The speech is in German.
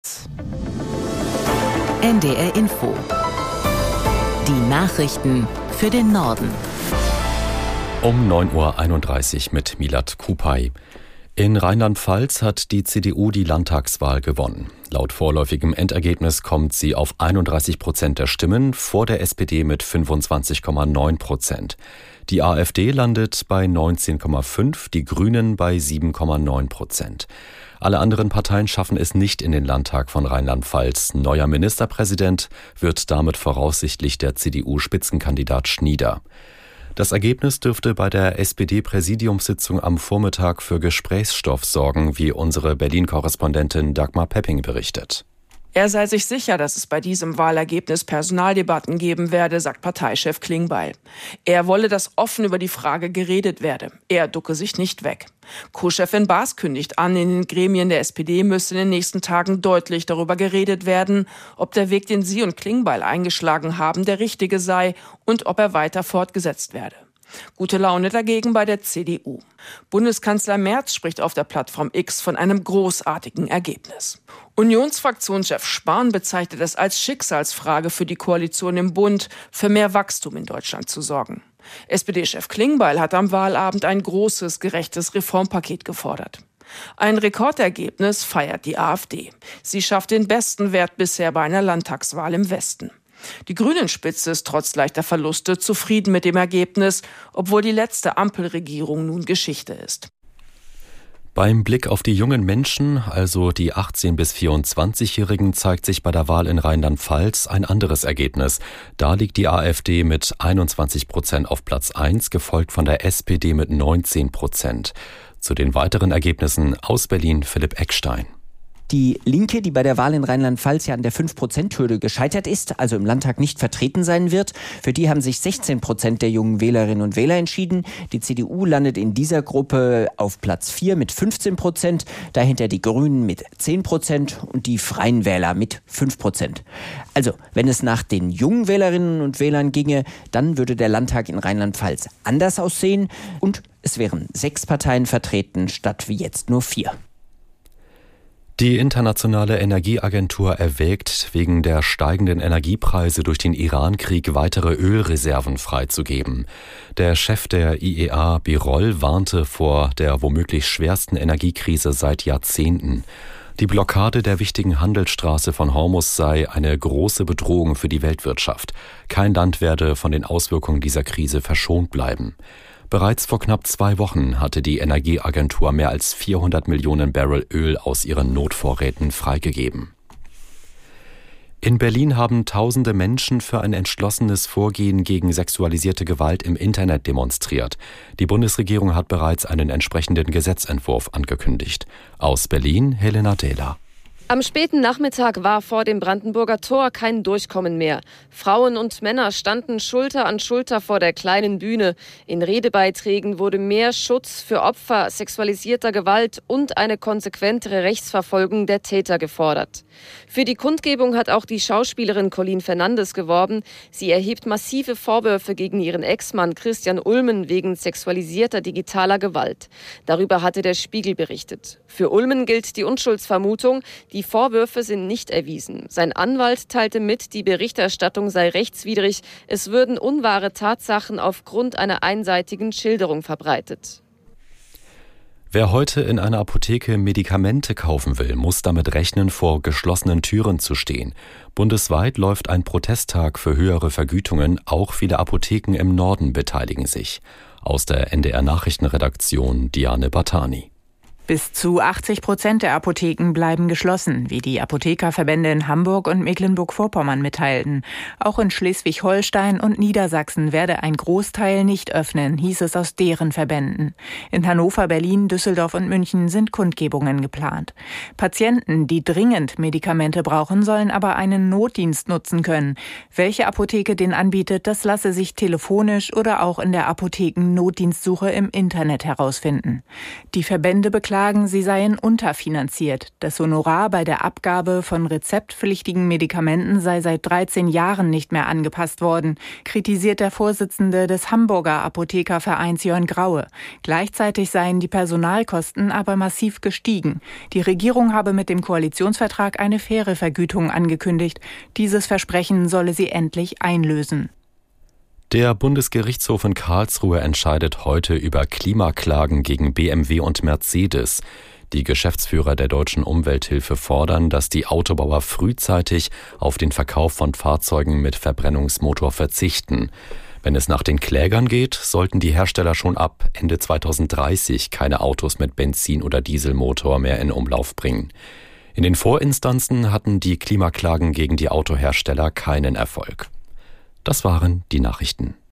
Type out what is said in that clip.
NDR Info. Die Nachrichten für den Norden. Um 9.31 Uhr mit Milad Kupay. In Rheinland-Pfalz hat die CDU die Landtagswahl gewonnen. Laut vorläufigem Endergebnis kommt sie auf 31% der Stimmen, vor der SPD mit 25,9%. Die AfD landet bei 19,5%, die Grünen bei 7,9%. Alle anderen Parteien schaffen es nicht in den Landtag von Rheinland-Pfalz. Neuer Ministerpräsident wird damit voraussichtlich der CDU-Spitzenkandidat Schnieder. Das Ergebnis dürfte bei der SPD-Präsidiumssitzung am Vormittag für Gesprächsstoff sorgen, wie unsere Berlin-Korrespondentin Dagmar Pepping berichtet. Er sei sich sicher, dass es bei diesem Wahlergebnis Personaldebatten geben werde, sagt Parteichef Klingbeil. Er wolle, dass offen über die Frage geredet werde. Er ducke sich nicht weg. Co-Chefin Baas kündigt an, in den Gremien der SPD müsse in den nächsten Tagen deutlich darüber geredet werden, ob der Weg, den sie und Klingbeil eingeschlagen haben, der richtige sei und ob er weiter fortgesetzt werde. Gute Laune dagegen bei der CDU. Bundeskanzler Merz spricht auf der Plattform X von einem großartigen Ergebnis. Unionsfraktionschef Spahn bezeichnet es als Schicksalsfrage für die Koalition im Bund, für mehr Wachstum in Deutschland zu sorgen. SPD-Chef Klingbeil hat am Wahlabend ein großes, gerechtes Reformpaket gefordert. Ein Rekordergebnis feiert die AfD. Sie schafft den besten Wert bisher bei einer Landtagswahl im Westen. Die Grünen-Spitze ist trotz leichter Verluste zufrieden mit dem Ergebnis, obwohl die letzte Ampelregierung nun Geschichte ist. Beim Blick auf die jungen Menschen, also die 18- bis 24-Jährigen, zeigt sich bei der Wahl in Rheinland-Pfalz ein anderes Ergebnis. Da liegt die AfD mit 21% auf Platz 1, gefolgt von der SPD mit 19%. Zu den weiteren Ergebnissen aus Berlin Philipp Eckstein. Die Linke, die bei der Wahl in Rheinland-Pfalz ja an der 5%-Hürde gescheitert ist, also im Landtag nicht vertreten sein wird, für die haben sich 16% der jungen Wählerinnen und Wähler entschieden. Die CDU landet in dieser Gruppe auf Platz 4 mit 15%, dahinter die Grünen mit 10% und die Freien Wähler mit 5%. Also, wenn es nach den jungen Wählerinnen und Wählern ginge, dann würde der Landtag in Rheinland-Pfalz anders aussehen und es wären 6 Parteien vertreten, statt wie jetzt nur 4. Die Internationale Energieagentur erwägt, wegen der steigenden Energiepreise durch den Iran-Krieg weitere Ölreserven freizugeben. Der Chef der IEA, Birol, warnte vor der womöglich schwersten Energiekrise seit Jahrzehnten. Die Blockade der wichtigen Handelsstraße von Hormuz sei eine große Bedrohung für die Weltwirtschaft. Kein Land werde von den Auswirkungen dieser Krise verschont bleiben. Bereits vor knapp 2 Wochen hatte die Energieagentur mehr als 400 Millionen Barrel Öl aus ihren Notvorräten freigegeben. In Berlin haben tausende Menschen für ein entschlossenes Vorgehen gegen sexualisierte Gewalt im Internet demonstriert. Die Bundesregierung hat bereits einen entsprechenden Gesetzentwurf angekündigt. Aus Berlin Helena Dehler. Am späten Nachmittag war vor dem Brandenburger Tor kein Durchkommen mehr. Frauen und Männer standen Schulter an Schulter vor der kleinen Bühne. In Redebeiträgen wurde mehr Schutz für Opfer sexualisierter Gewalt und eine konsequentere Rechtsverfolgung der Täter gefordert. Für die Kundgebung hat auch die Schauspielerin Colleen Fernandes geworben. Sie erhebt massive Vorwürfe gegen ihren Ex-Mann Christian Ulmen wegen sexualisierter digitaler Gewalt. Darüber hatte der Spiegel berichtet. Für Ulmen gilt die Unschuldsvermutung. Die Vorwürfe sind nicht erwiesen. Sein Anwalt teilte mit, die Berichterstattung sei rechtswidrig. Es würden unwahre Tatsachen aufgrund einer einseitigen Schilderung verbreitet. Wer heute in einer Apotheke Medikamente kaufen will, muss damit rechnen, vor geschlossenen Türen zu stehen. Bundesweit läuft ein Protesttag für höhere Vergütungen. Auch viele Apotheken im Norden beteiligen sich. Aus der NDR-Nachrichtenredaktion Diane Batani. Bis zu 80% der Apotheken bleiben geschlossen, wie die Apothekerverbände in Hamburg und Mecklenburg-Vorpommern mitteilten. Auch in Schleswig-Holstein und Niedersachsen werde ein Großteil nicht öffnen, hieß es aus deren Verbänden. In Hannover, Berlin, Düsseldorf und München sind Kundgebungen geplant. Patienten, die dringend Medikamente brauchen, sollen aber einen Notdienst nutzen können. Welche Apotheke den anbietet, das lasse sich telefonisch oder auch in der Apotheken-Notdienstsuche im Internet herausfinden. Die Verbände beklagen klagen, sie seien unterfinanziert. Das Honorar bei der Abgabe von rezeptpflichtigen Medikamenten sei seit 13 Jahren nicht mehr angepasst worden, kritisiert der Vorsitzende des Hamburger Apothekervereins Jörn Graue. Gleichzeitig seien die Personalkosten aber massiv gestiegen. Die Regierung habe mit dem Koalitionsvertrag eine faire Vergütung angekündigt. Dieses Versprechen solle sie endlich einlösen. Der Bundesgerichtshof in Karlsruhe entscheidet heute über Klimaklagen gegen BMW und Mercedes. Die Geschäftsführer der Deutschen Umwelthilfe fordern, dass die Autobauer frühzeitig auf den Verkauf von Fahrzeugen mit Verbrennungsmotor verzichten. Wenn es nach den Klägern geht, sollten die Hersteller schon ab Ende 2030 keine Autos mit Benzin- oder Dieselmotor mehr in Umlauf bringen. In den Vorinstanzen hatten die Klimaklagen gegen die Autohersteller keinen Erfolg. Das waren die Nachrichten.